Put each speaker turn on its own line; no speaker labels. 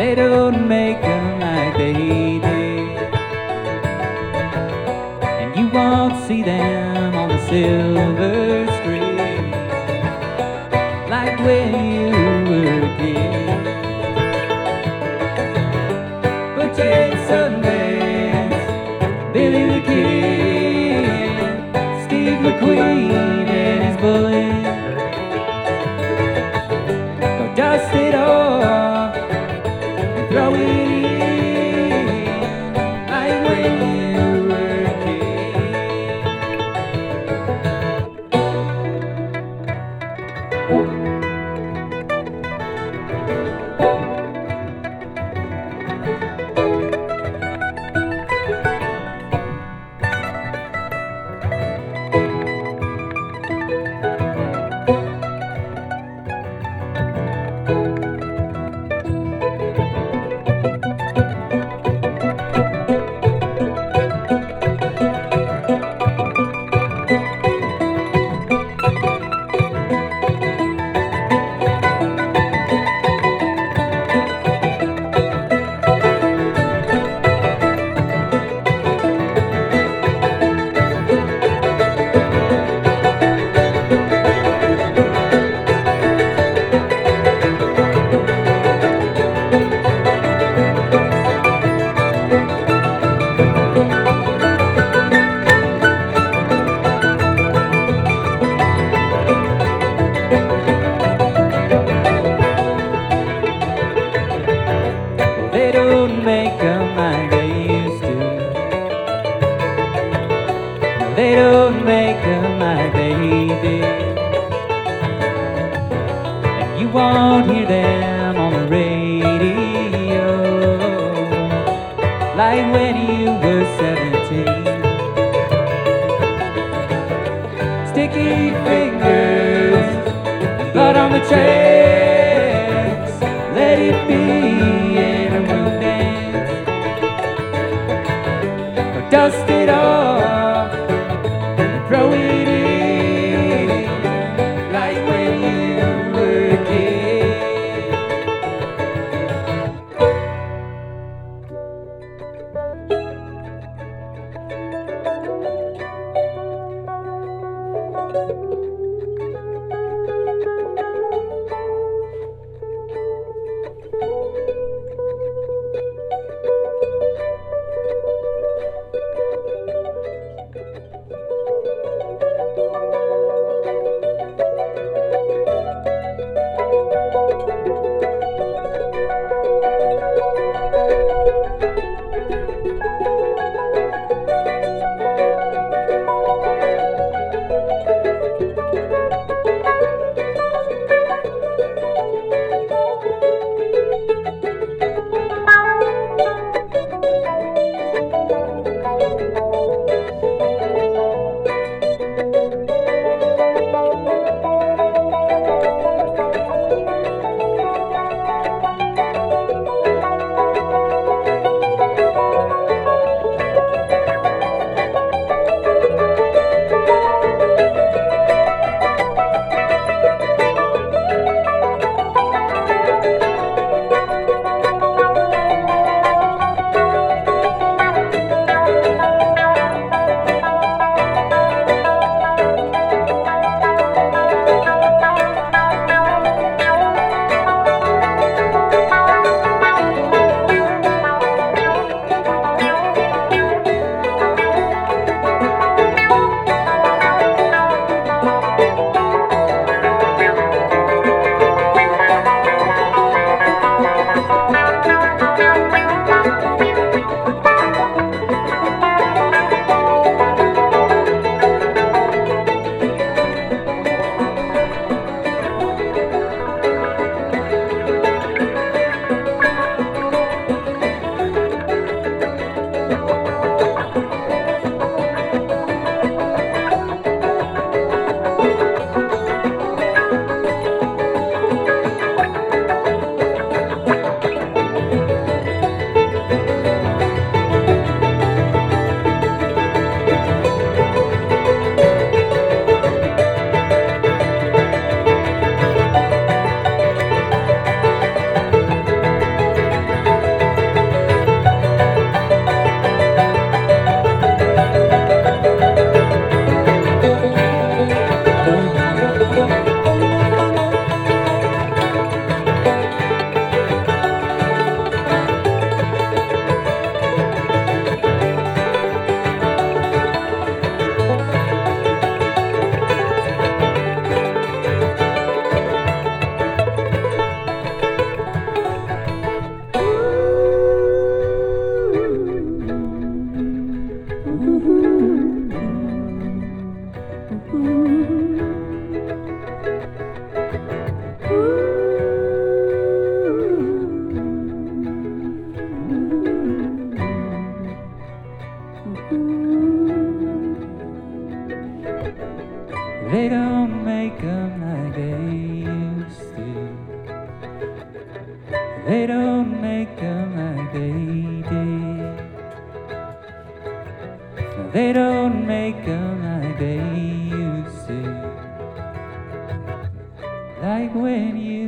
They don't make them like they did, and you won't see them on the silver screen like when you were a kid. But Jane Sundance, Billy the Kid, Steve McQueen and his bullet, go dust it off and throw it in like when you were a They don't make them like they used to. No, they don't make them like they did, and you won't hear them on the radio like when you were 17. Sticky fingers, blood on the tracks, let it be. Dust it off and throw it in like when you were a kid. don't make them like they used to. They don't make them like they did. They don't make them like they used to. Like when you